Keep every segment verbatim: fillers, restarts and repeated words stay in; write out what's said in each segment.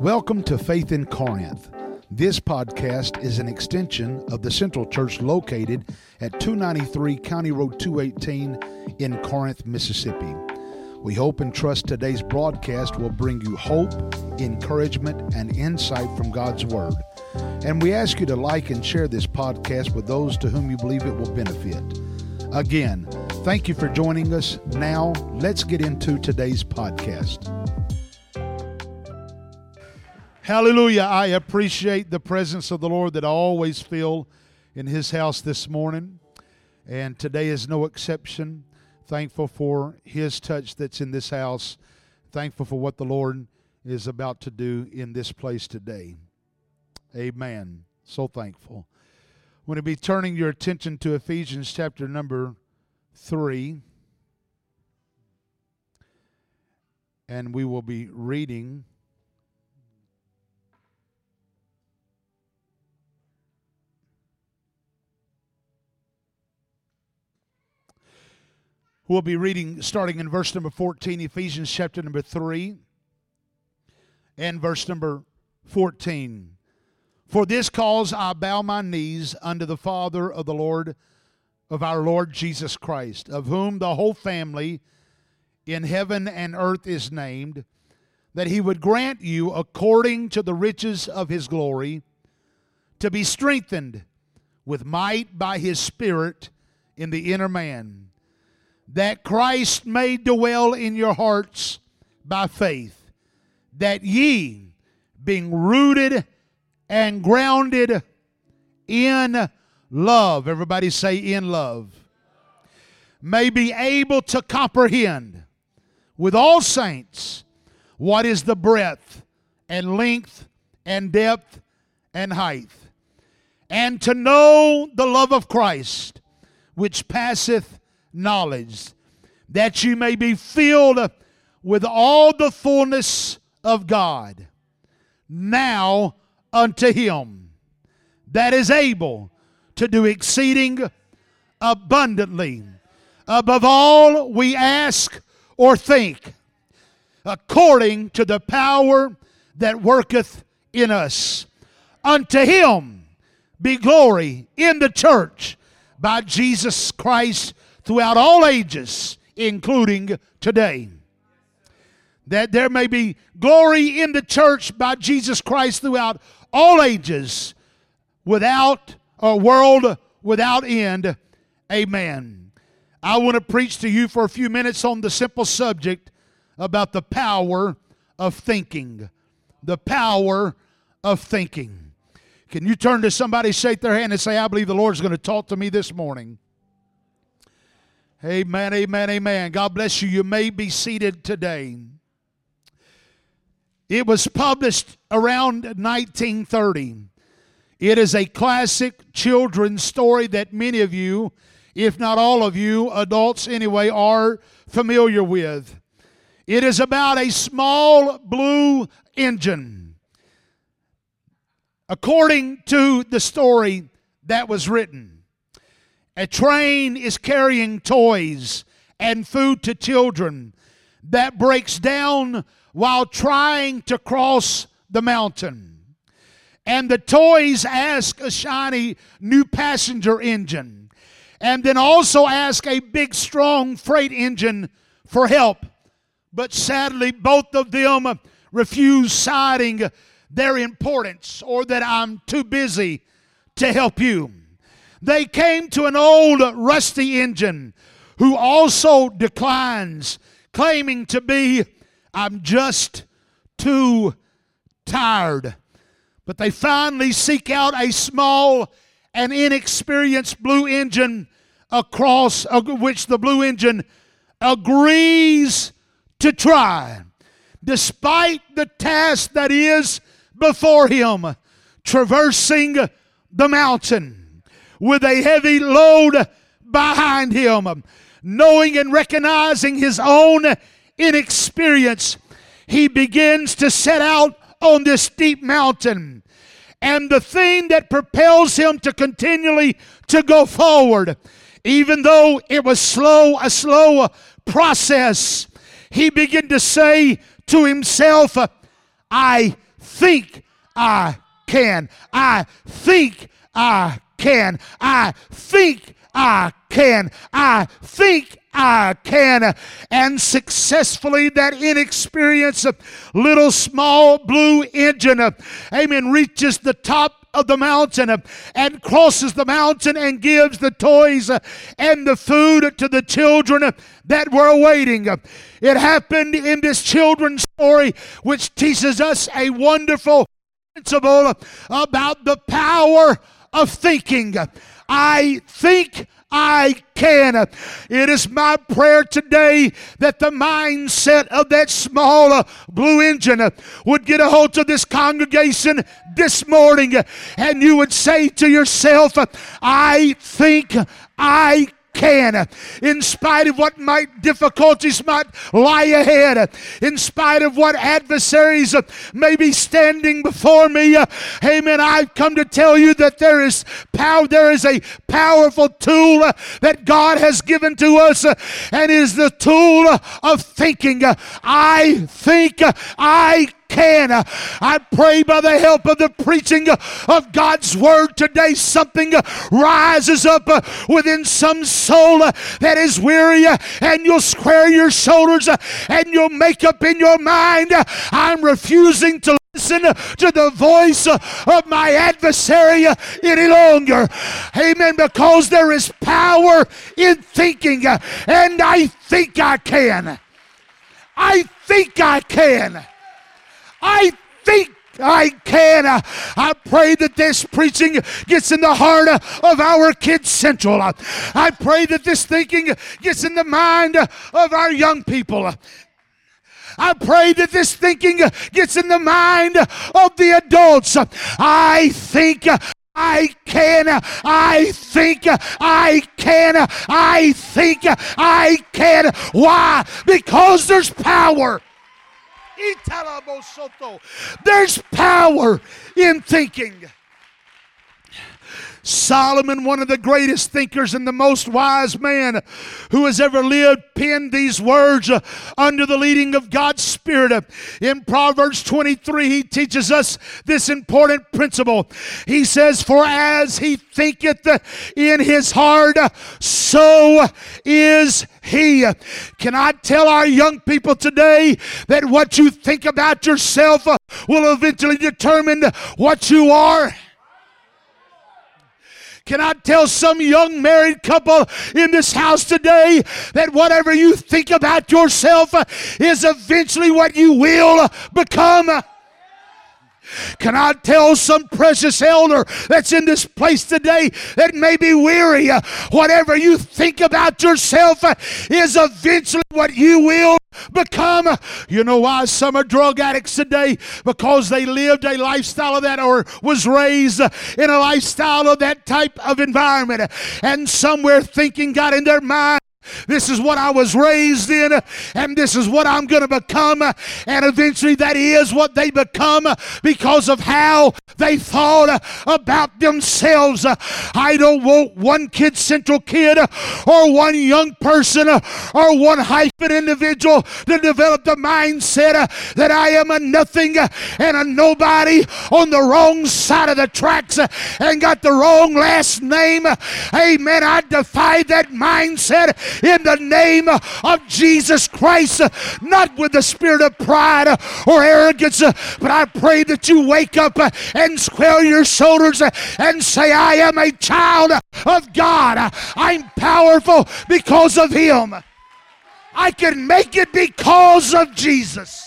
Welcome to Faith in Corinth. This podcast is an extension of the Central Church located at two ninety-three County Road two eighteen in Corinth, Mississippi. We hope and trust today's broadcast will bring you hope, encouragement, and insight from God's Word. And we ask you to like and share this podcast with those to whom you believe it will benefit. Again, thank you for joining us. Now, let's get into today's podcast. Hallelujah. I appreciate the presence of the Lord that I always feel in His house this morning. And today is no exception. Thankful for His touch that's in this house. Thankful for what the Lord is about to do in this place today. Amen. So thankful. I'm going to be turning your attention to Ephesians chapter number three. And we will be reading We'll be reading starting in verse number fourteen, Ephesians chapter number three, and verse number fourteen. For this cause I bow my knees unto the Father of the Lord, of our Lord Jesus Christ, of whom the whole family in heaven and earth is named, that He would grant you, according to the riches of His glory, to be strengthened with might by His Spirit in the inner man, that Christ may dwell in your hearts by faith, that ye, being rooted and grounded in love, everybody say in love, may be able to comprehend with all saints what is the breadth and length and depth and height, and to know the love of Christ, which passeth knowledge, that you may be filled with all the fullness of God. Now unto Him that is able to do exceeding abundantly above all we ask or think, according to the power that worketh in us. Unto Him be glory in the church by Jesus Christ throughout all ages, including today. That there may be glory in the church by Jesus Christ throughout all ages, without a world without end. Amen. I want to preach to you for a few minutes on the simple subject about the power of thinking. The power of thinking. Can you turn to somebody, shake their hand, and say, I believe the Lord's going to talk to me this morning. Amen, amen, amen. God bless you. You may be seated today. It was published around nineteen thirty. It is a classic children's story that many of you, if not all of you, adults anyway, are familiar with. It is about a small blue engine. According to the story that was written, a train is carrying toys and food to children that breaks down while trying to cross the mountain. And the toys ask a shiny new passenger engine, and then also ask a big strong freight engine for help. But sadly, both of them refuse, citing their importance or that I'm too busy to help you. They came to an old rusty engine who also declines, claiming to be, I'm just too tired. But they finally seek out a small and inexperienced blue engine, across which the blue engine agrees to try, despite the task that is before him, traversing the mountain with a heavy load behind him. Knowing and recognizing his own inexperience, he begins to set out on this steep mountain. And the thing that propels him to continually to go forward, even though it was slow, a slow process, he began to say to himself, I think I can. I think I can. I think I can. I think I can. And successfully that inexperienced little small blue engine, amen, reaches the top of the mountain and crosses the mountain and gives the toys and the food to the children that were awaiting. It happened in this children's story, which teaches us a wonderful principle about the power of thinking. I think I can. It is my prayer today that the mindset of that small uh, blue engine uh, would get a hold of this congregation this morning, uh, and you would say to yourself, uh, I think I can. In spite of what might difficulties might lie ahead, in spite of what adversaries may be standing before me, amen, I've come to tell you that there is power, there is a powerful tool that God has given to us, and it is the tool of thinking. I think I can. I pray by the help of the preaching of God's word today, something rises up within some soul that is weary, and you'll square your shoulders and you'll make up in your mind, I'm refusing to listen to the voice of my adversary any longer. Amen. Because there is power in thinking, and I think I can. I think I can. I think I can. I pray that this preaching gets in the heart of our Kids Central. I pray that this thinking gets in the mind of our young people. I pray that this thinking gets in the mind of the adults. I think I can. I think I can. I think I can. Why? Because there's power. There's power in thinking. Solomon, one of the greatest thinkers and the most wise man who has ever lived, penned these words uh, under the leading of God's Spirit. Uh, in Proverbs twenty-three, he teaches us this important principle. He says, for as he thinketh uh, in his heart, uh, so is he. Can I tell our young people today that what you think about yourself uh, will eventually determine what you are? Can I tell some young married couple in this house today that whatever you think about yourself is eventually what you will become? Can I tell some precious elder that's in this place today that may be weary, whatever you think about yourself is eventually what you will become? You know why some are drug addicts today? Because they lived a lifestyle of that, or was raised in a lifestyle of that type of environment, and somewhere thinking got in their mind, this is what I was raised in, and this is what I'm going to become. And eventually that is what they become because of how they thought about themselves. I don't want one Kids Central kid or one young person or one hyphen individual to develop the mindset that I am a nothing and a nobody on the wrong side of the tracks and got the wrong last name. Amen. I defy that mindset in the name of Jesus Christ, not with the spirit of pride or arrogance, but I pray that you wake up and square your shoulders and say, I am a child of God. I'm powerful because of Him. I can make it because of Jesus.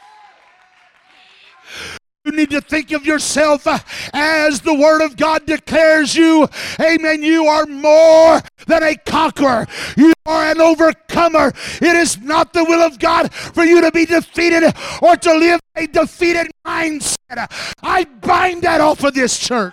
You need to think of yourself uh, as the Word of God declares you. Amen. You are more than a conqueror. You are an overcomer. It is not the will of God for you to be defeated or to live a defeated mindset. I bind that off of this church.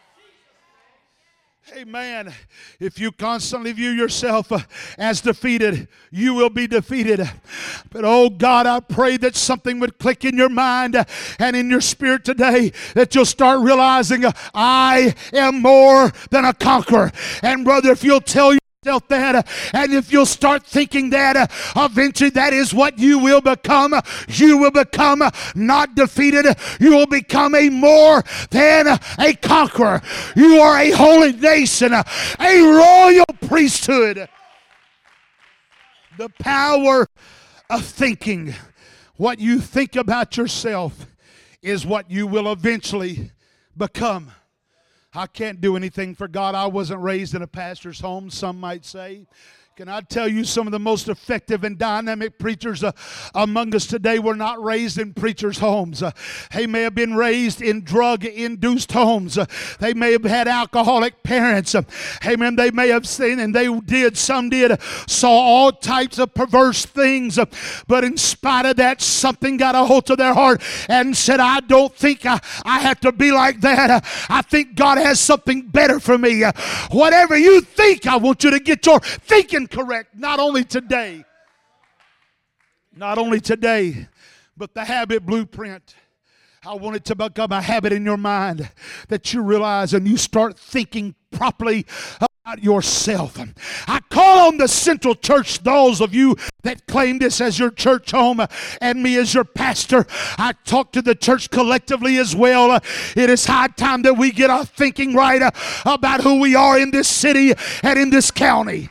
Amen. If you constantly view yourself uh, as defeated, you will be defeated. But oh God, I pray that something would click in your mind uh, and in your spirit today, that you'll start realizing uh, I am more than a conqueror. And brother, if you'll tell yourself that, and if you'll start thinking that, eventually that is what you will become. You will become not defeated. You will become a more than a conqueror. You are a holy nation, a royal priesthood. The power of thinking. What you think about yourself is what you will eventually become. I can't do anything for God. I wasn't raised in a pastor's home, some might say. Can I tell you, some of the most effective and dynamic preachers uh, among us today were not raised in preachers' homes. Uh, they may have been raised in drug-induced homes. Uh, they may have had alcoholic parents. Uh, amen. They may have seen, and they did, some did, uh, saw all types of perverse things. Uh, but in spite of that, something got a hold of their heart and said, I don't think I, I have to be like that. Uh, I think God has something better for me. Uh, whatever you think, I want you to get your thinking correct, not only today, not only today, but the habit blueprint. I want it to become a habit in your mind that you realize and you start thinking properly about yourself. I call on the Central Church, those of you that claim this as your church home and me as your pastor. I talk to the church collectively as well. It is high time that we get our thinking right about who we are in this city and in this county.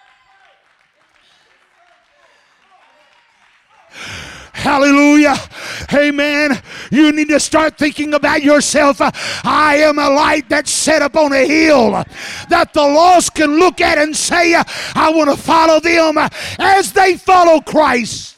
Hallelujah. Amen. You need to start thinking about yourself. I am a light that's set up on a hill that the lost can look at and say, I want to follow them as they follow Christ.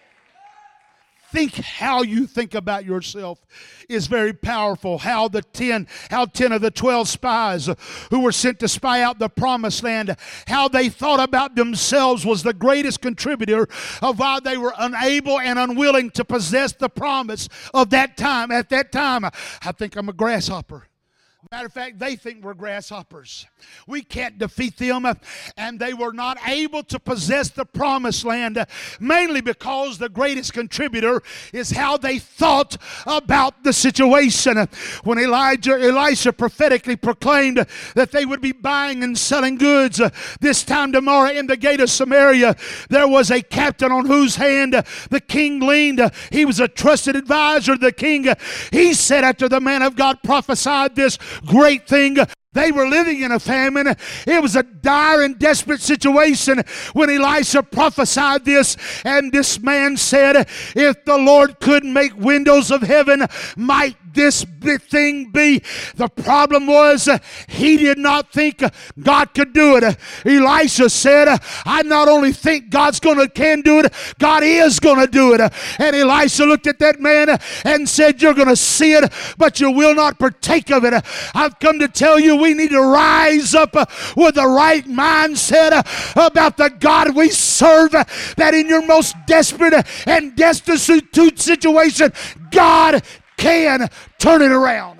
Think how you think about yourself is very powerful. How the ten, how ten of the twelve spies who were sent to spy out the promised land, how they thought about themselves was the greatest contributor of why they were unable and unwilling to possess the promise of that time. At that time, I think I'm a grasshopper. Matter of fact, they think we're grasshoppers. We can't defeat them, and they were not able to possess the promised land, mainly because the greatest contributor is how they thought about the situation. When Elijah, Elisha prophetically proclaimed that they would be buying and selling goods this time tomorrow in the gate of Samaria, there was a captain on whose hand the king leaned. He was a trusted advisor of the king. He said, after the man of God prophesied this great thing, they were living in a famine. It was a dire and desperate situation when Elisha prophesied this, and this man said, if the Lord could make windows of heaven, might this thing be? The problem was uh, he did not think uh, God could do it. Uh, Elisha said, uh, I not only think God's gonna can do it, God is gonna do it. Uh, and Elisha looked at that man uh, and said, you're gonna see it, but you will not partake of it. Uh, I've come to tell you, we need to rise up uh, with the right mindset uh, about the God we serve, uh, that in your most desperate uh, and destitute situation, God can turn it around.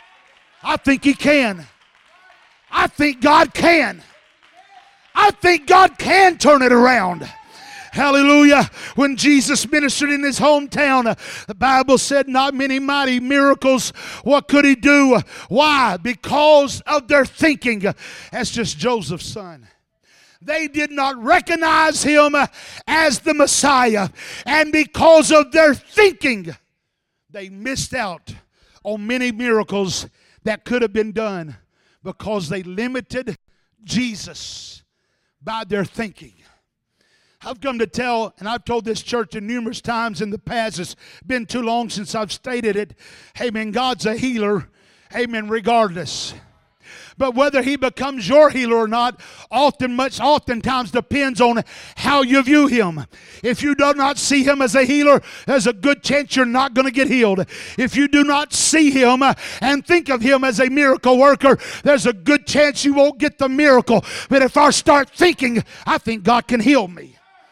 I think He can. I think God can. I think God can turn it around. Hallelujah. When Jesus ministered in His hometown, the Bible said not many mighty miracles. What could He do? Why? Because of their thinking. That's just Joseph's son. They did not recognize Him as the Messiah. And because of their thinking, they missed out on many miracles that could have been done because they limited Jesus by their thinking. I've come to tell, and I've told this church numerous times in the past, it's been too long since I've stated it, amen, God's a healer, amen, regardless. But whether He becomes your healer or not, often much, oftentimes depends on how you view Him. If you do not see Him as a healer, there's a good chance you're not going to get healed. If you do not see Him and think of Him as a miracle worker, there's a good chance you won't get the miracle. But if I start thinking, I think God can heal me.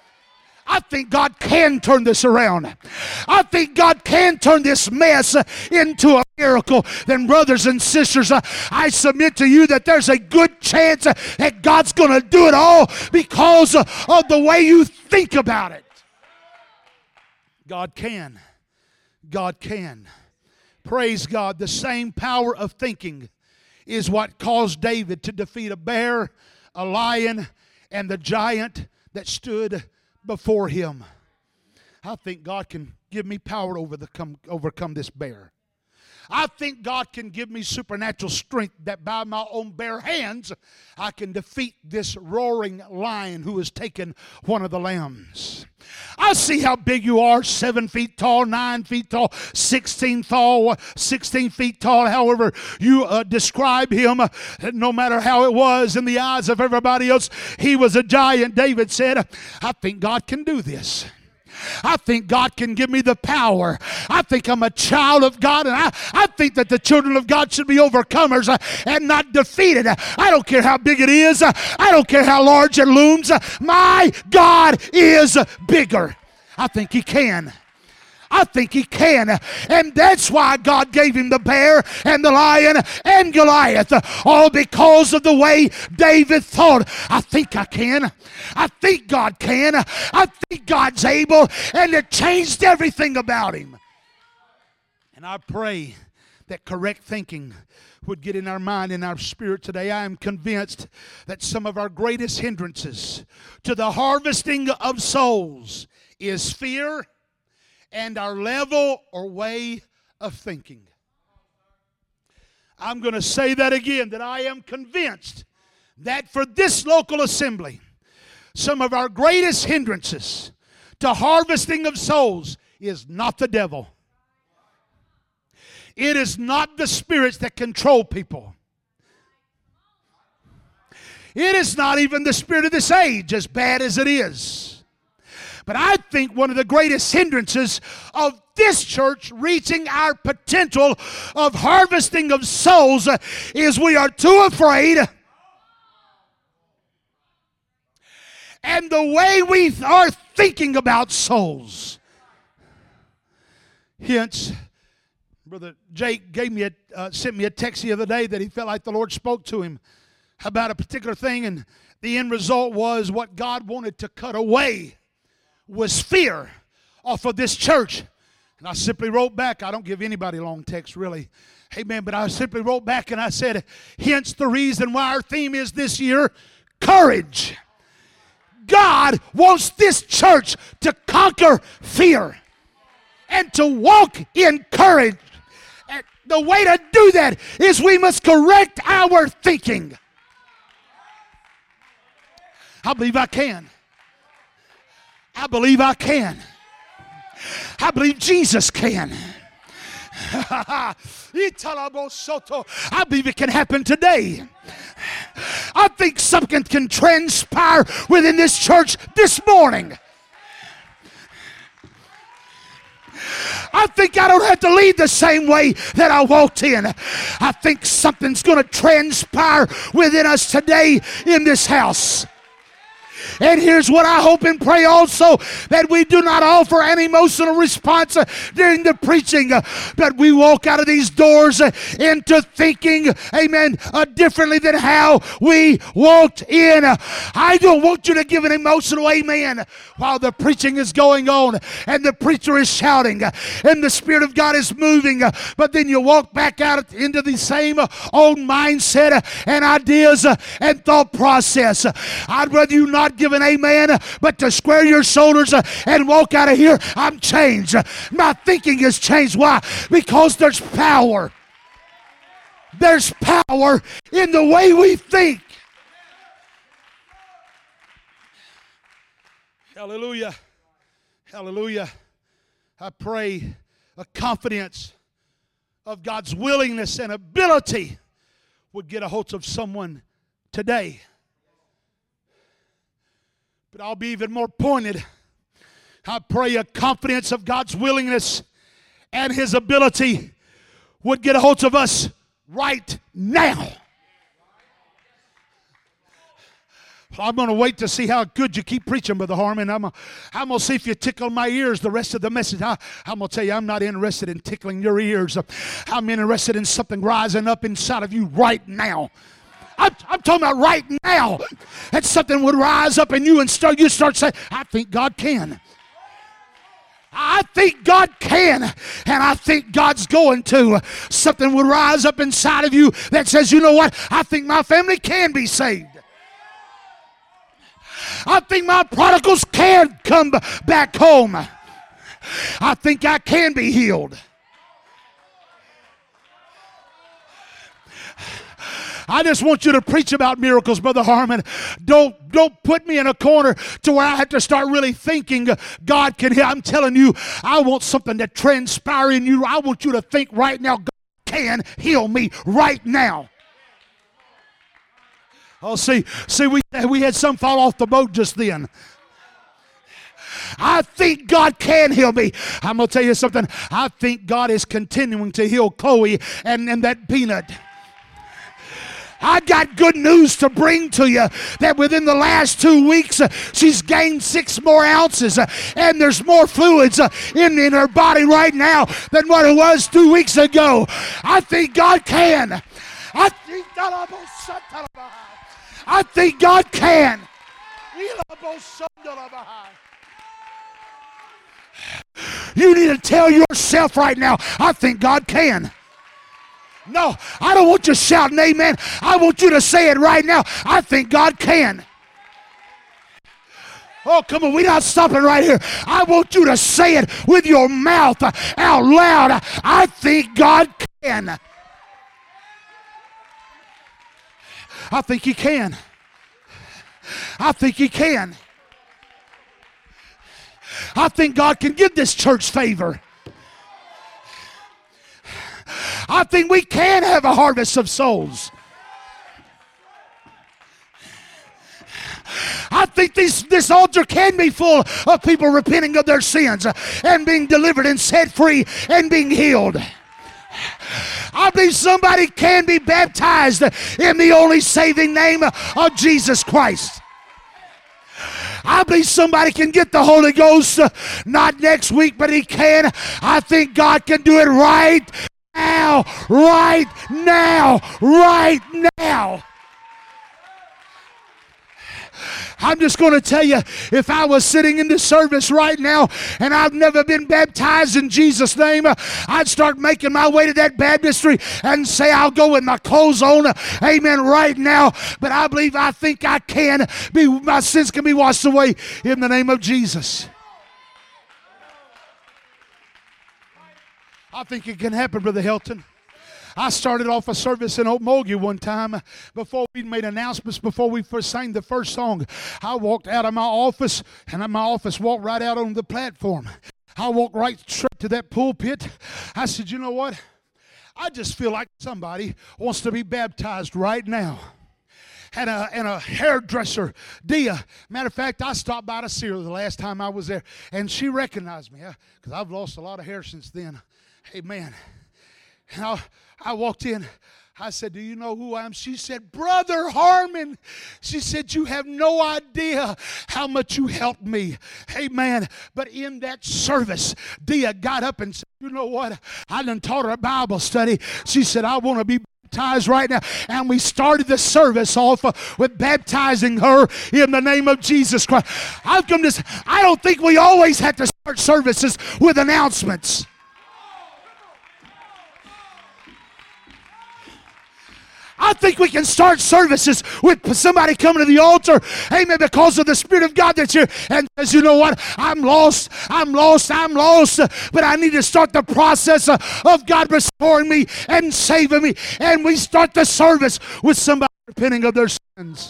I think God can turn this around. I think God can turn this mess into a miracle. Then, brothers and sisters, I submit to you that there's a good chance that God's going to do it all because of the way you think about it. God can. God can. Praise God. The same power of thinking is what caused David to defeat a bear, a lion, and the giant that stood before him. I think God can give me power over the come, overcome this bear. I think God can give me supernatural strength that by my own bare hands I can defeat this roaring lion who has taken one of the lambs. I see how big you are, seven feet tall, nine feet tall, sixteen tall, sixteen feet tall, however you uh, describe him. No matter how it was in the eyes of everybody else, he was a giant. David said, I think God can do this. I think God can give me the power. I think I'm a child of God, and I, I think that the children of God should be overcomers uh, and not defeated. I don't care how big it is. Uh, I don't care how large it looms. Uh, my God is bigger. I think He can. I think He can. And that's why God gave him the bear and the lion and Goliath. All because of the way David thought. I think I can. I think God can. I think God's able. And it changed everything about him. And I pray that correct thinking would get in our mind and our spirit today. I am convinced that some of our greatest hindrances to the harvesting of souls is fear and our level or way of thinking. I'm going to say that again, that I am convinced that for this local assembly, some of our greatest hindrances to harvesting of souls is not the devil. It is not the spirits that control people. It is not even the spirit of this age, as bad as it is. But I think one of the greatest hindrances of this church reaching our potential of harvesting of souls is we are too afraid. And the way we are thinking about souls. Hence, Brother Jake gave me a, uh, sent me a text the other day that he felt like the Lord spoke to him about a particular thing, and the end result was what God wanted to cut away was fear off of this church. And I simply wrote back. I don't give anybody long text, really. Amen. But I simply wrote back and I said, hence the reason why our theme is this year, courage. God wants this church to conquer fear and to walk in courage. And the way to do that is we must correct our thinking. I believe I can. I believe I can. I believe Jesus can. I believe it can happen today. I think something can transpire within this church this morning. I think I don't have to leave the same way that I walked in. I think something's going to transpire within us today in this house. And here's what I hope and pray also, that we do not offer an emotional response uh, during the preaching, uh, but we walk out of these doors uh, into thinking, amen, uh, differently than how we walked in. Uh, I don't want you to give an emotional amen while the preaching is going on and the preacher is shouting uh, and the Spirit of God is moving, uh, but then you walk back out into the same uh, old mindset uh, and ideas uh, and thought process. Uh, I'd rather you not give an amen, but to square your shoulders uh, and walk out of here, I'm changed. My thinking has changed. Why? Because there's power. There's power in the way we think. Hallelujah. Hallelujah. I pray a confidence of God's willingness and ability would get a hold of someone today. But I'll be even more pointed. I pray a confidence of God's willingness and His ability would get a hold of us right now. I'm going to wait to see how good you keep preaching, Brother Harmon. I'm going I'm to see if you tickle my ears the rest of the message. I, I'm going to tell you, I'm not interested in tickling your ears. I'm interested in something rising up inside of you right now. I'm, I'm talking about right now. That something would rise up in you and start, you start saying, I think God can. I think God can, and I think God's going to. Something would rise up inside of you that says, you know what? I think my family can be saved. I think my prodigals can come back home. I think I can be healed. I just want you to preach about miracles, Brother Harmon. Don't, don't put me in a corner to where I have to start really thinking God can heal. I'm telling you, I want something to transpire in you. I want you to think right now, God can heal me right now. Oh, see, see, we, we had some fall off the boat just then. I think God can heal me. I'm going to tell you something. I think God is continuing to heal Chloe and, and that peanut. I got good news to bring to you that within the last two weeks, uh, she's gained six more ounces uh, and there's more fluids uh, in, in her body right now than what it was two weeks ago. I think God can. I think, I think God can. You need to tell yourself right now, I think God can. No, I don't want you shouting amen. I want you to say it right now. I think God can. Oh, come on, we're not stopping right here. I want you to say it with your mouth out loud. I think God can. I think He can. I think He can. I think God can give this church favor. I think we can have a harvest of souls. I think this, this altar can be full of people repenting of their sins and being delivered and set free and being healed. I believe somebody can be baptized in the only saving name of Jesus Christ. I believe somebody can get the Holy Ghost, uh, not next week, but he can. I think God can do it right now, right now, right now. I'm just going to tell you, if I was sitting in this service right now and I've never been baptized in Jesus' name, I'd start making my way to that baptistry and say, I'll go with my clothes on, amen, right now. But I believe, I think I can be, my sins can be washed away in the name of Jesus. I think it can happen, Brother Helton. I started off a service in Okmulgee one time before we made announcements, before we first sang the first song. I walked out of my office, and my office walked right out on the platform. I walked right straight to that pulpit. I said, you know what? I just feel like somebody wants to be baptized right now. And a, and a hairdresser, Dia. Matter of fact, I stopped by to see her the last time I was there, and she recognized me because I've lost a lot of hair since then. Amen. And I, I walked in. I said, do you know who I am? She said, Brother Harmon. She said, you have no idea how much you helped me. Amen. But in that service, Dia got up and said, you know what? I done taught her a Bible study. She said, I want to be baptized right now. And we started the service off uh, with baptizing her in the name of Jesus Christ. I've come to, I don't think we always have to start services with announcements. I think we can start services with somebody coming to the altar, amen, because of the Spirit of God that's here, and says, you know what, I'm lost, I'm lost, I'm lost, but I need to start the process of God restoring me and saving me, and we start the service with somebody repenting of their sins.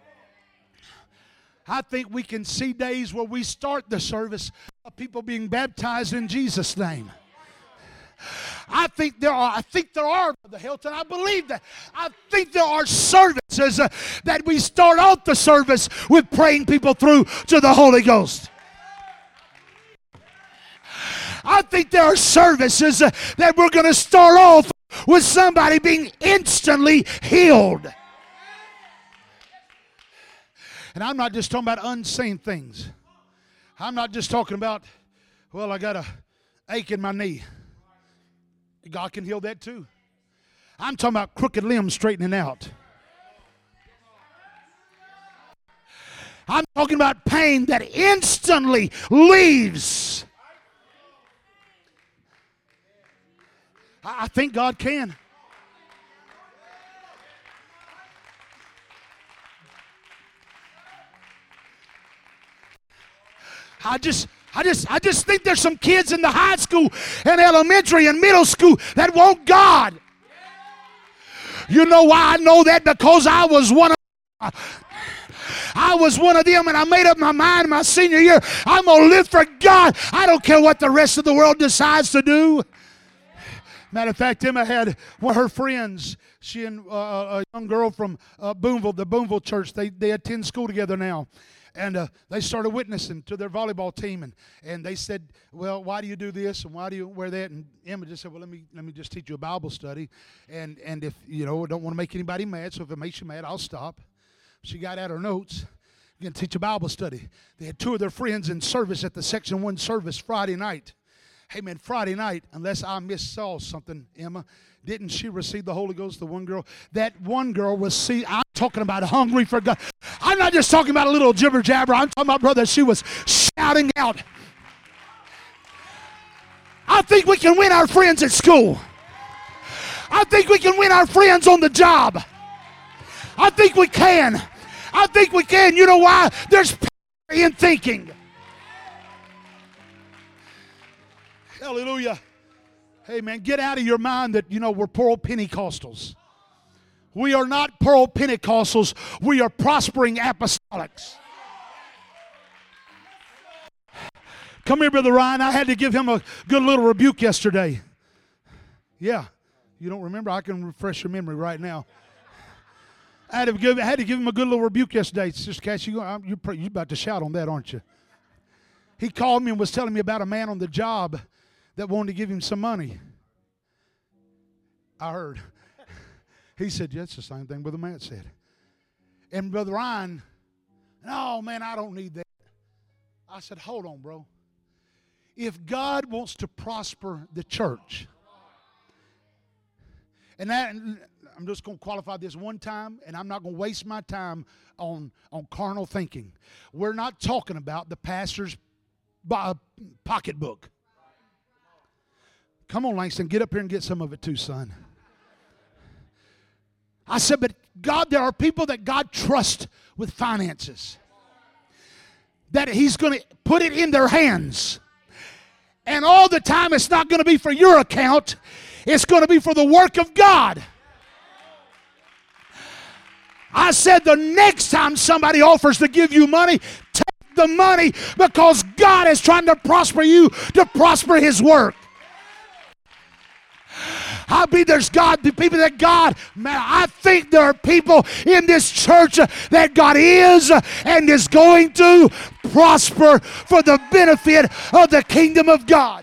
I think we can see days where we start the service of people being baptized in Jesus' name. I think there are, I think there are, Brother Hilton, I believe that. I think there are services uh, that we start out the service with praying people through to the Holy Ghost. I think there are services uh, that we're going to start off with somebody being instantly healed. And I'm not just talking about unseen things. I'm not just talking about, well, I got a ache in my knee. God can heal that too. I'm talking about crooked limbs straightening out. I'm talking about pain that instantly leaves. I think God can. I just, I just, I just think there's some kids in the high school and elementary and middle school that want God. You know why I know that? Because I was one of I was one of them, and I made up my mind my senior year, I'm going to live for God. I don't care what the rest of the world decides to do. Matter of fact, Emma had one of her friends, she and uh, a young girl from uh, Boonville, the Boonville church, they, they attend school together now. And uh, they started witnessing to their volleyball team, and, and they said, well, why do you do this, and why do you wear that? And Emma just said, well, let me let me just teach you a Bible study, and and if, you know, I don't want to make anybody mad, so if it makes you mad, I'll stop. She got out her notes. You're going to teach a Bible study. They had two of their friends in service at the Section one service Friday night. Hey, man, Friday night, unless I missaw something, Emma, didn't she receive the Holy Ghost, the one girl? That one girl was, see, I'm talking about hungry for God. I'm not just talking about a little jibber jabber. I'm talking about, brother, she was shouting out. I think we can win our friends at school. I think we can win our friends on the job. I think we can. I think we can. You know why? There's power in thinking. Hallelujah. Hey, man, get out of your mind that, you know, we're Pearl Pentecostals. We are not Pearl Pentecostals. We are prospering apostolics. Come here, Brother Ryan. I had to give him a good little rebuke yesterday. Yeah. You don't remember? I can refresh your memory right now. I had to give, I had to give him a good little rebuke yesterday. Sister Cassie, you, you're, you're about to shout on that, aren't you? He called me and was telling me about a man on the job that wanted to give him some money. I heard. He said, yeah, it's the same thing Brother Matt said. And Brother Ryan, no, man, I don't need that. I said, hold on, bro. If God wants to prosper the church, and that, I'm just going to qualify this one time, and I'm not going to waste my time on, on carnal thinking. We're not talking about the pastor's pocketbook. Come on, Langston, get up here and get some of it too, son. I said, but God, there are people that God trusts with finances. That He's going to put it in their hands. And all the time it's not going to be for your account. It's going to be for the work of God. I said the next time somebody offers to give you money, take the money, because God is trying to prosper you to prosper His work. I believe there's God, the people that God, man, I think there are people in this church that God is and is going to prosper for the benefit of the kingdom of God.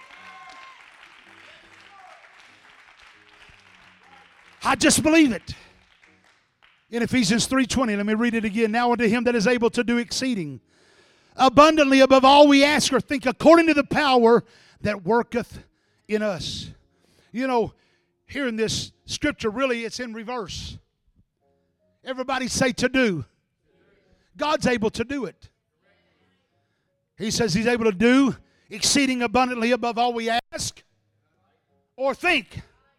I just believe it. In Ephesians three twenty, let me read it again. Now unto Him that is able to do exceeding abundantly above all we ask or think, according to the power that worketh in us. You know, here in this scripture, really, it's in reverse. Everybody say to do. God's able to do it. He says He's able to do exceeding abundantly above all we ask or think.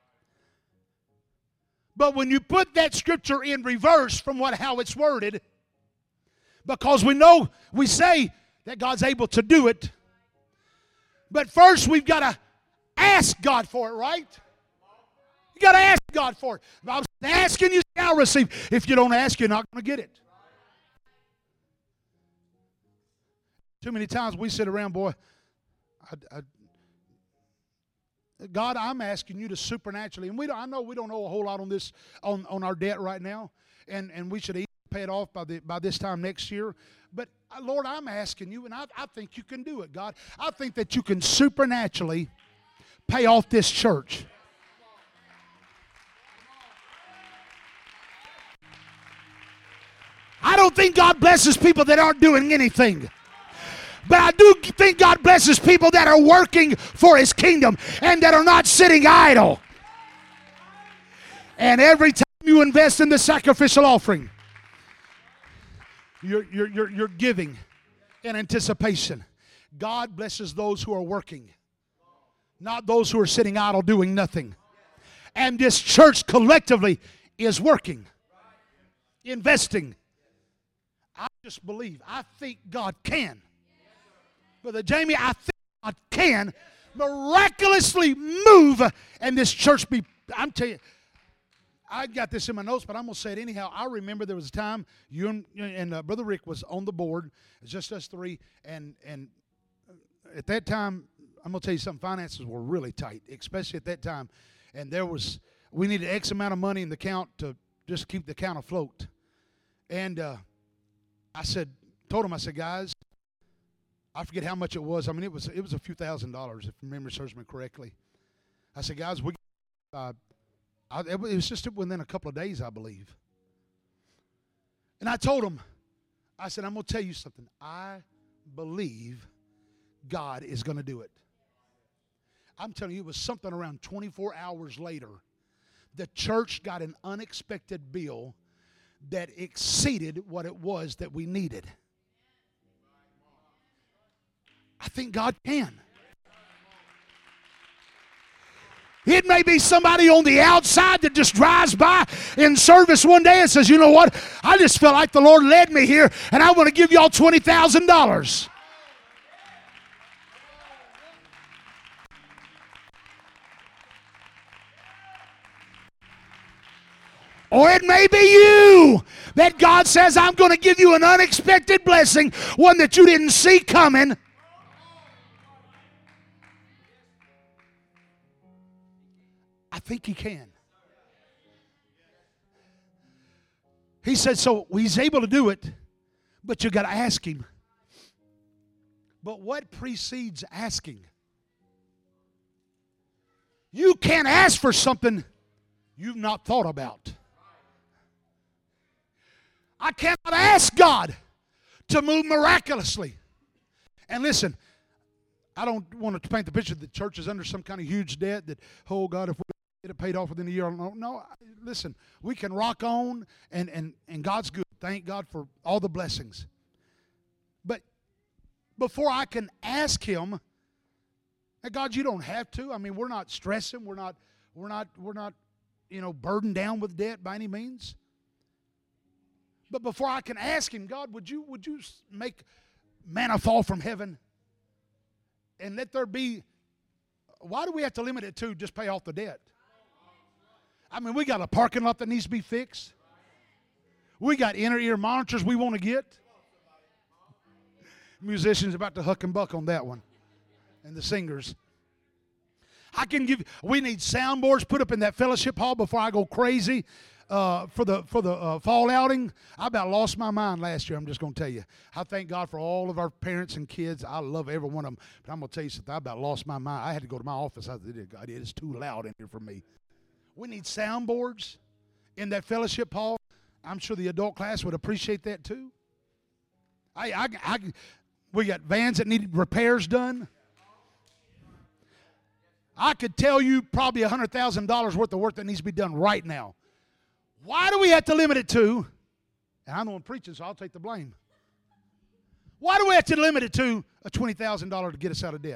But when you put that scripture in reverse from what how it's worded, because we know, we say that God's able to do it, but first we've got to ask God for it, right? You got to ask God for it. If I was asking, you shall receive. If you don't ask, you're not going to get it. Too many times we sit around, boy, I, I, God, I'm asking you to supernaturally, and we don't, I know we don't know a whole lot on this, on, on our debt right now, and, and we should pay it off by the by this time next year. But Lord, I'm asking you, and I, I think you can do it, God. I think that you can supernaturally pay off this church. I don't think God blesses people that aren't doing anything. But I do think God blesses people that are working for His kingdom and that are not sitting idle. And every time you invest in the sacrificial offering, you're, you're, you're, you're giving in anticipation. God blesses those who are working, not those who are sitting idle doing nothing. And this church collectively is working, investing. I just believe, I think God can. Brother Jamie, I think God can miraculously move and this church be, I'm telling you, I got this in my notes, but I'm going to say it anyhow. I remember there was a time you and, and uh, Brother Rick was on the board. It's just us three. And, and at that time, I'm going to tell you something, finances were really tight, especially at that time. And there was, we needed X amount of money in the account to just keep the account afloat. And uh, I said, told him, I said, guys, I forget how much it was. I mean, it was it was a few thousand dollars, if memory serves me correctly. I said, guys, we, uh, I, it was just within a couple of days, I believe. And I told him, I said, I'm going to tell you something. I believe God is going to do it. I'm telling you, it was something around twenty-four hours later. The church got an unexpected bill that exceeded what it was that we needed. I think God can. It may be somebody on the outside that just drives by in service one day and says, you know what, I just felt like the Lord led me here and I want to give y'all twenty thousand dollars. Or it may be you that God says, I'm going to give you an unexpected blessing, one that you didn't see coming. I think He can. He said, so He's able to do it, but you got to ask Him. But what precedes asking? You can't ask for something you've not thought about. I cannot ask God to move miraculously. And listen, I don't want to paint the picture that the church is under some kind of huge debt that, oh God, if we get it paid off within a year, no, no. Listen, we can rock on and, and, and God's good. Thank God for all the blessings. But before I can ask Him, hey, God, you don't have to. I mean, we're not stressing. We're not, we're not, we're not, you know, burdened down with debt by any means. But before I can ask Him, God, would you would you make manna fall from heaven? And let there be, why do we have to limit it to just pay off the debt? I mean, we got a parking lot that needs to be fixed. We got inner ear monitors we want to get. Musicians about to huck and buck on that one. And the singers. I can give, we need soundboards put up in that fellowship hall before I go crazy. Uh, for the for the uh, fall outing, I about lost my mind last year. I'm just going to tell you. I thank God for all of our parents and kids. I love every one of them. But I'm going to tell you something. I about lost my mind. I had to go to my office. I said, God, it is too loud in here for me. We need soundboards in that fellowship hall. I'm sure the adult class would appreciate that too. I, I, I, we got vans that need repairs done. I could tell you probably one hundred thousand dollars worth of work that needs to be done right now. Why do we have to limit it to, and I'm the one preaching, so I'll take the blame. Why do we have to limit it to a twenty thousand dollars to get us out of debt?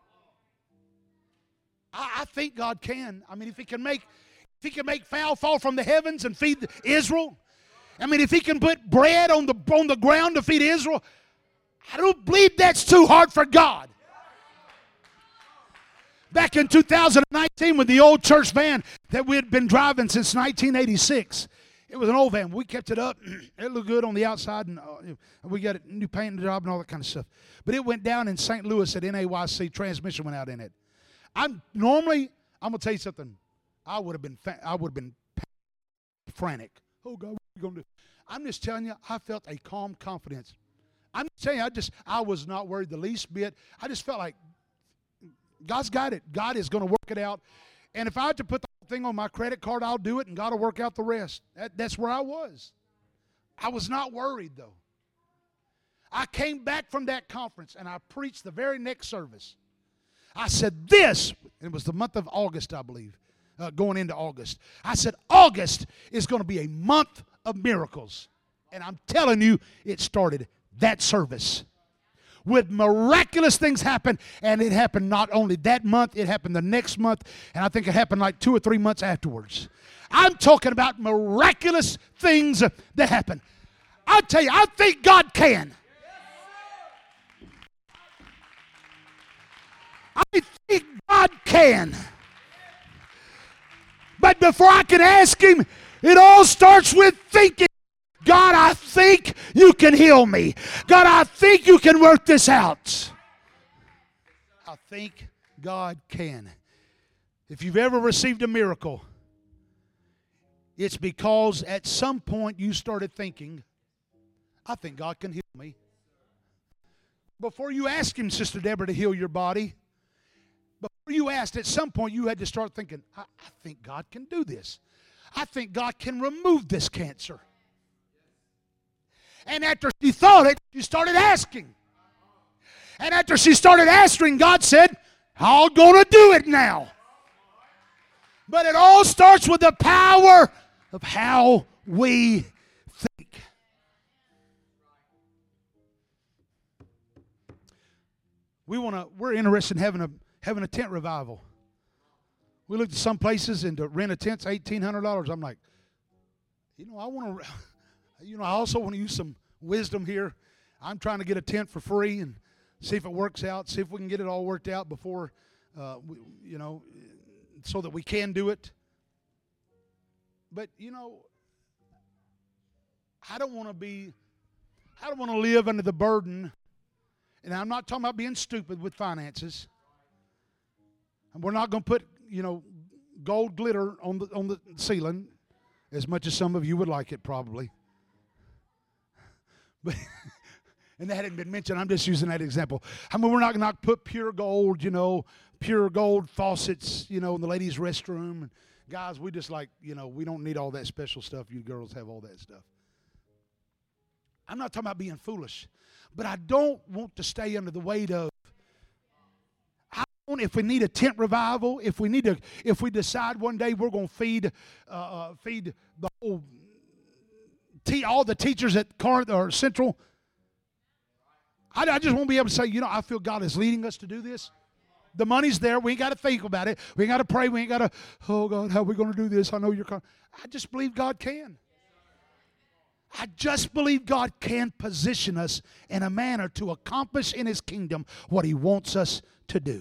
I, I think God can. I mean, if He can make, if He can make fowl fall from the heavens and feed Israel, I mean, if He can put bread on the on the ground to feed Israel, I don't believe that's too hard for God. Back in two thousand nineteen with the old church van that we had been driving since nineteen eighty-six. It was an old van. We kept it up. It looked good on the outside, and uh, we got a new paint job and all that kind of stuff. But it went down in Saint Louis at N A Y C. Transmission went out in it. I'm normally, I'm gonna tell you something. I would have been, fa- I would have been frantic. Oh God, what are we gonna do? I'm just telling you, I felt a calm confidence. I'm telling you, I just, I was not worried the least bit. I just felt like God's got it. God is going to work it out. And if I had to put the whole thing on my credit card, I'll do it, and God will work out the rest. That, that's where I was. I was not worried, though. I came back from that conference, and I preached the very next service. I said this, and it was the month of August, I believe, uh, going into August. I said, August is going to be a month of miracles. And I'm telling you, it started that service. With miraculous things happen, and it happened not only that month, it happened the next month, and I think it happened like two or three months afterwards. I'm talking about miraculous things that happen. I'll tell you, I think God can. I think God can. But before I can ask Him, it all starts with thinking. God, I think you can heal me. God, I think you can work this out. I think God can. If you've ever received a miracle, it's because at some point you started thinking, I think God can heal me. Before you ask Him, Sister Deborah, to heal your body, before you asked, at some point you had to start thinking, I, I think God can do this. I think God can remove this cancer. And after she thought it, she started asking. And after she started asking, God said, I'm going to do it now. But it all starts with the power of how we think. We want to. We're interested in having a having a tent revival. We looked at some places and to rent a tent's eighteen hundred dollars. I'm like, you know, I want to. You know, I also want to use some wisdom here. I'm trying to get a tent for free and see if it works out. See if we can get it all worked out before, uh, we, you know, so that we can do it. But you know, I don't want to be. I don't want to live under the burden. And I'm not talking about being stupid with finances. And we're not going to put, you know, gold glitter on the on the ceiling, as much as some of you would like it, probably. But and that hadn't been mentioned. I'm just using that example. I mean, we're not going to put pure gold, you know, pure gold faucets, you know, in the ladies' restroom. And guys, we just like, you know, we don't need all that special stuff. You girls have all that stuff. I'm not talking about being foolish. But I don't want to stay under the weight of, I don't, if we need a tent revival, if we need to, if we decide one day we're going to feed, uh, feed the whole, te- all the teachers at Corinth or Central, I, I just won't be able to say, you know, I feel God is leading us to do this. The money's there. We ain't got to think about it. We ain't got to pray. We ain't got to, oh God, how are we going to do this? I know you're coming. I just believe God can. I just believe God can position us in a manner to accomplish in His kingdom what He wants us to do.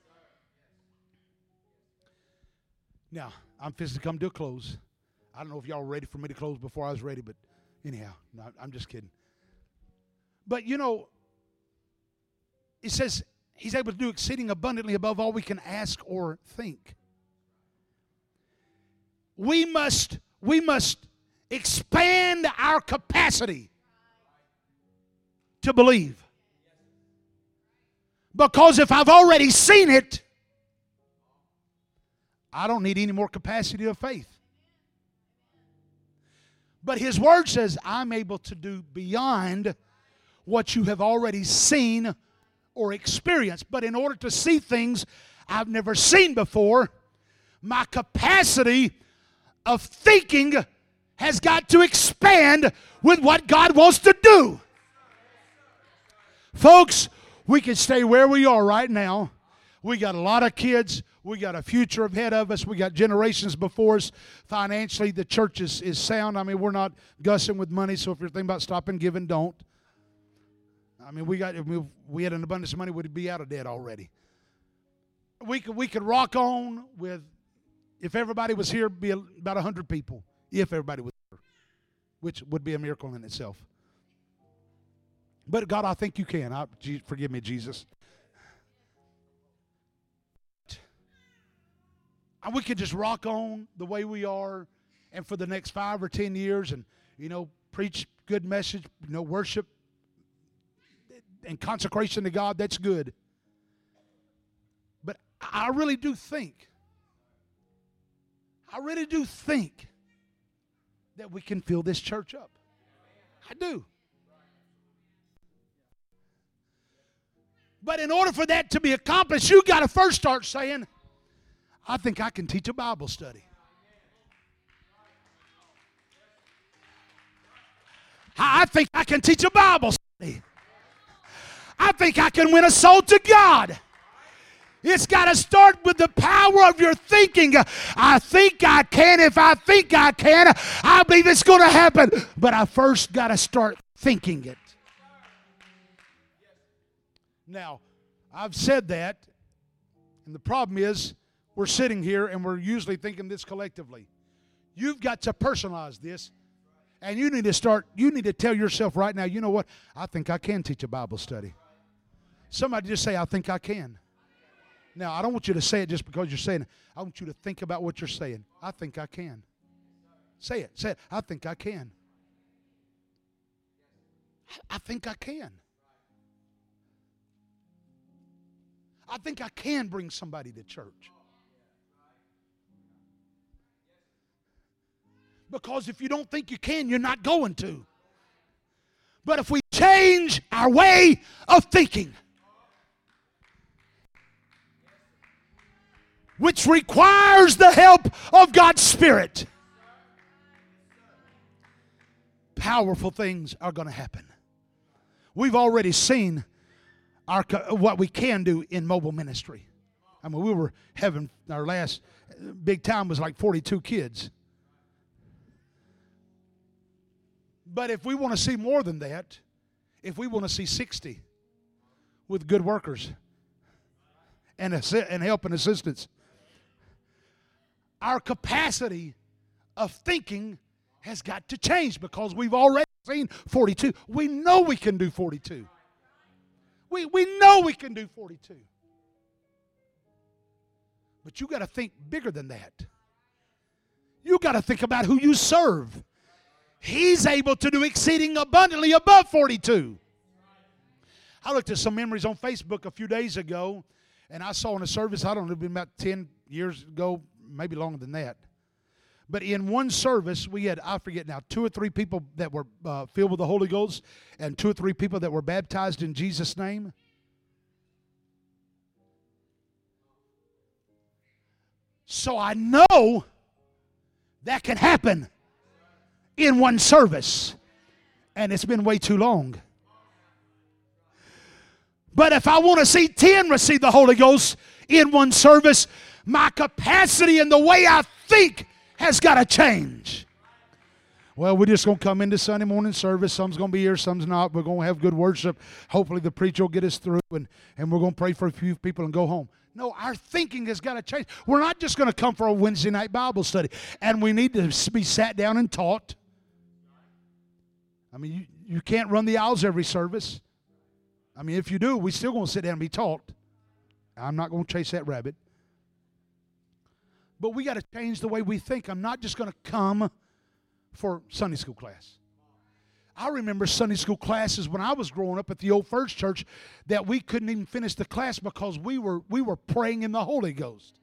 Now, I'm fixing to come to a close. I don't know if y'all were ready for me to close before I was ready, but anyhow, no, I'm just kidding. But you know, it says He's able to do exceeding abundantly above all we can ask or think. We must, we must expand our capacity to believe. Because if I've already seen it, I don't need any more capacity of faith. But His Word says, I'm able to do beyond what you have already seen or experienced. But in order to see things I've never seen before, my capacity of thinking has got to expand with what God wants to do. Folks, we can stay where we are right now. We got a lot of kids. We got a future ahead of us. We got generations before us. Financially, the church is, is sound. I mean, we're not gussing with money, so if you're thinking about stopping giving, don't. I mean, we got if we, we had an abundance of money, we'd be out of debt already. We could, we could rock on with, if everybody was here, be about one hundred people. If everybody was here, which would be a miracle in itself. But God, I think you can. I, forgive me, Jesus. And we could just rock on the way we are, and for the next five or ten years, and you know, preach good message, you know, worship and consecration to God. That's good. But I really do think, I really do think that we can fill this church up. I do. But in order for that to be accomplished, you got to first start saying, I think I can teach a Bible study. I think I can teach a Bible study. I think I can win a soul to God. It's got to start with the power of your thinking. I think I can. If I think I can, I believe it's going to happen. But I first got to start thinking it. Now, I've said that, And the problem is, we're sitting here and we're usually thinking this collectively. You've got to personalize this. And you need to start, you need to tell yourself right now, you know what? I think I can teach a Bible study. Somebody just say, I think I can. Now, I don't want you to say it just because you're saying it. I want you to think about what you're saying. I think I can. Say it. Say it. I think I can. I think I can. I think I can bring somebody to church. Because if you don't think you can, you're not going to. But if we change our way of thinking, which requires the help of God's Spirit, powerful things are going to happen. We've already seen our what we can do in mobile ministry. I mean, we were having our last big time was like forty-two kids. But if we want to see more than that, if we want to see sixty with good workers and, assi- and help and assistance, our capacity of thinking has got to change because we've already seen forty-two. We know we can do forty-two. We, we know we can do forty-two. But you got to think bigger than that. You got to think about who you serve. He's able to do exceeding abundantly above forty-two. I looked at some memories on Facebook a few days ago, and I saw in a service, I don't know, it's been about ten years ago, maybe longer than that. But in one service, we had, I forget now, two or three people that were uh, filled with the Holy Ghost and two or three people that were baptized in Jesus' name. So I know that can happen in one service. And it's been way too long. But if I want to see ten receive the Holy Ghost in one service, my capacity and the way I think has got to change. Well, we're just going to come into Sunday morning service. Some's going to be here, some's not. We're going to have good worship. Hopefully the preacher will get us through, and, and we're going to pray for a few people and go home. No, our thinking has got to change. We're not just going to come for a Wednesday night Bible study. And we need to be sat down and taught. I mean, you, you can't run the aisles every service. I mean, if you do, we're still going to sit down and be taught. I'm not going to chase that rabbit. But we got to change the way we think. I'm not just going to come for Sunday school class. I remember Sunday school classes when I was growing up at the old First Church that we couldn't even finish the class because we were we were praying in the Holy Ghost.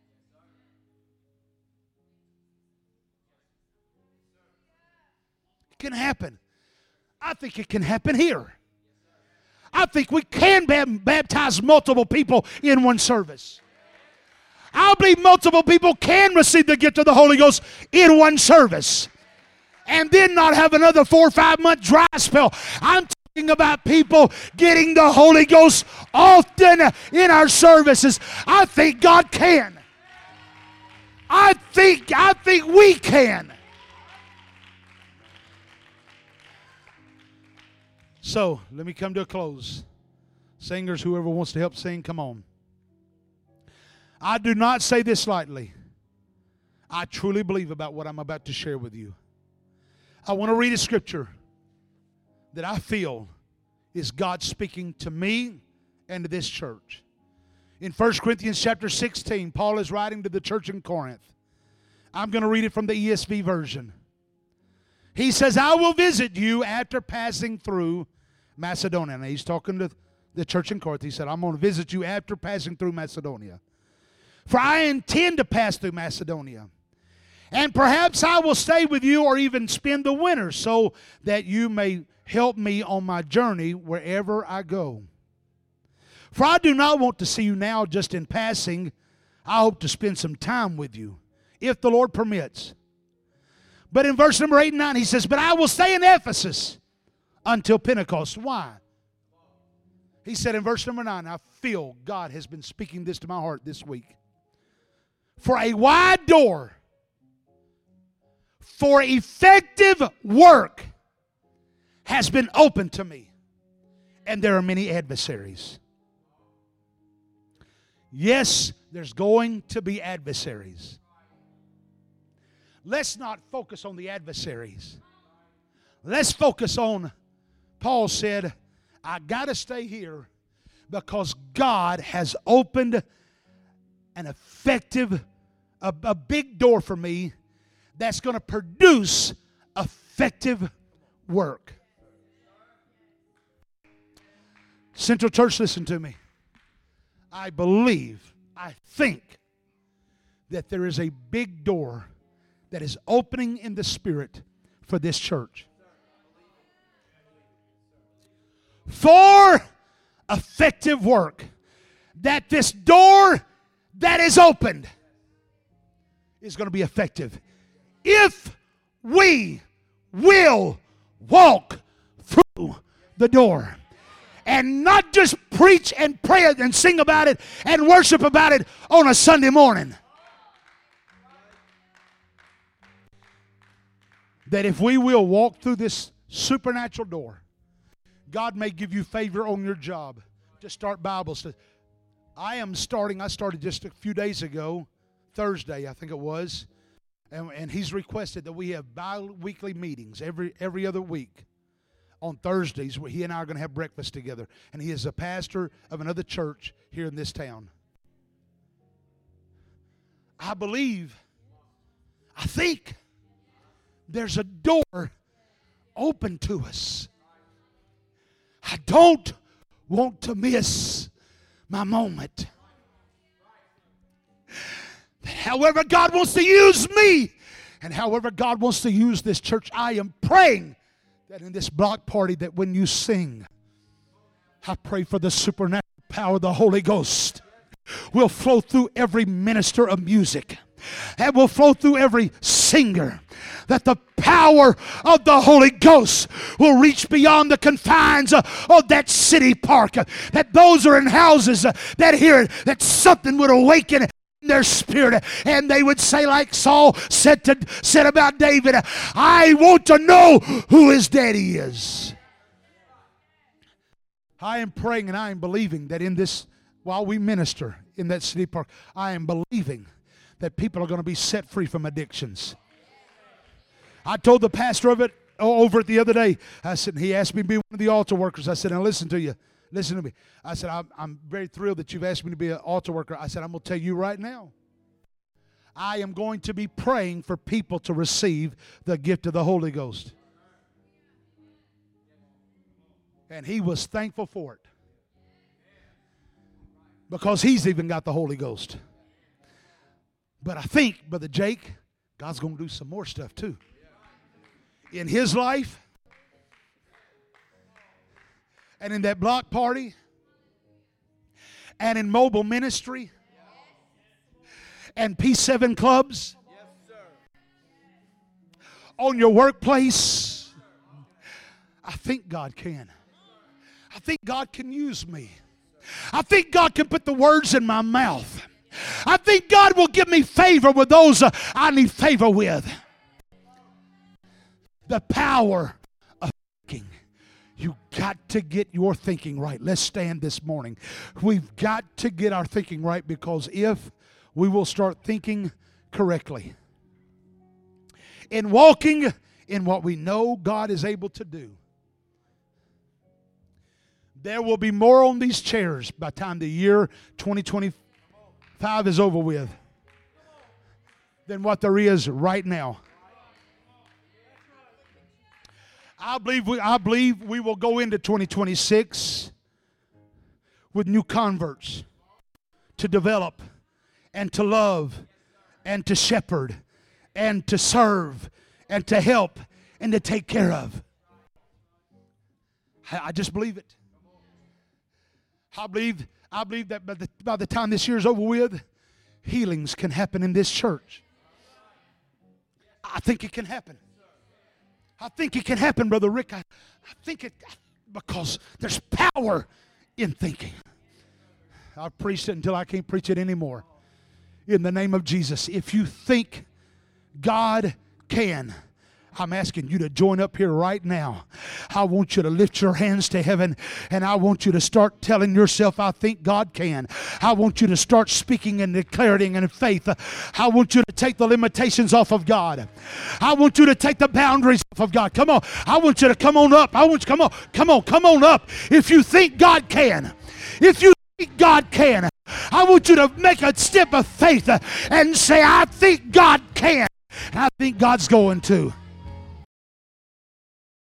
It can happen. I think it can happen here. I think we can baptize multiple people in one service. I believe multiple people can receive the gift of the Holy Ghost in one service and then not have another four or five month dry spell. I'm talking about people getting the Holy Ghost often in our services. I think God can. I think, I think we can. So, let me come to a close. Singers, whoever wants to help sing, come on. I do not say this lightly. I truly believe about what I'm about to share with you. I want to read a scripture that I feel is God speaking to me and to this church. In First Corinthians chapter sixteen, Paul is writing to the church in Corinth. I'm going to read it from the E S V version. He says, I will visit you after passing through Macedonia. Now he's talking to the church in Corinth. He said, I'm going to visit you after passing through Macedonia. For I intend to pass through Macedonia. And perhaps I will stay with you or even spend the winter so that you may help me on my journey wherever I go. For I do not want to see you now just in passing. I hope to spend some time with you, if the Lord permits. But in verse number eight and nine, he says, but I will stay in Ephesus until Pentecost. Why? He said in verse number nine, I feel God has been speaking this to my heart this week. For a wide door for effective work has been opened to me, and there are many adversaries. Yes, There's going to be adversaries. Let's not focus on the adversaries. Let's focus on, Paul said, I got to stay here because God has opened an effective, a, a big door for me that's going to produce effective work. Central Church, listen to me. I believe, I think that there is a big door that is opening in the Spirit for this church. For effective work. That this door that is opened is going to be effective. If we will walk through the door. And not just preach and pray and sing about it and worship about it on a Sunday morning. That if we will walk through this supernatural door, God may give you favor on your job to start Bible study. I am starting, I started just a few days ago, Thursday I think it was, and, and he's requested that we have bi-weekly meetings every every other week. On Thursdays, he and I are going to have breakfast together. And he is a pastor of another church here in this town. I believe, I think, there's a door open to us. I don't want to miss my moment. However God wants to use me, and however God wants to use this church, I am praying that in this block party, that when you sing, I pray for the supernatural power of the Holy Ghost will flow through every minister of music. That will flow through every singer. That the power of the Holy Ghost will reach beyond the confines of, of that city park. That those are in houses that hear it, that something would awaken their spirit, and they would say like Saul said to said about David, I want to know who his daddy is. I am praying and I am believing that in this, while we minister in that city park, I am believing that people are going to be set free from addictions. I told the pastor of it over it the other day. I said, he asked me to be one of the altar workers. I said, now listen to you. Listen to me. I said, I'm, I'm very thrilled that you've asked me to be an altar worker. I said, I'm going to tell you right now. I am going to be praying for people to receive the gift of the Holy Ghost. And he was thankful for it. Because he's even got the Holy Ghost. But I think, Brother Jake, God's going to do some more stuff too. In his life, and in that block party, and in mobile ministry, and P seven clubs, on your workplace. I think God can. I think God can use me. I think God can put the words in my mouth. I think God will give me favor with those uh, I need favor with. The power of thinking. You got to get your thinking right. Let's stand this morning. We've got to get our thinking right, because if we will start thinking correctly, in walking in what we know God is able to do, there will be more on these chairs by the time the year twenty twenty-five is over with than what there is right now. I believe we, I believe we will go into twenty twenty-six with new converts to develop and to love and to shepherd and to serve and to help and to take care of. I, I just believe it. I believe, I believe that by the, by the time this year is over with, healings can happen in this church. I think it can happen. I think it can happen, Brother Rick. I, I think it, because there's power in thinking. I've preached it until I can't preach it anymore. In the name of Jesus, if you think God can, I'm asking you to join up here right now. I want you to lift your hands to heaven, and I want you to start telling yourself, I think God can. I want you to start speaking and declaring in faith. I want you to take the limitations off of God. I want you to take the boundaries off of God. Come on. I want you to come on up. I want you, come on, come on, come on up. If you think God can, if you think God can, I want you to make a step of faith and say, I think God can. And I think God's going to.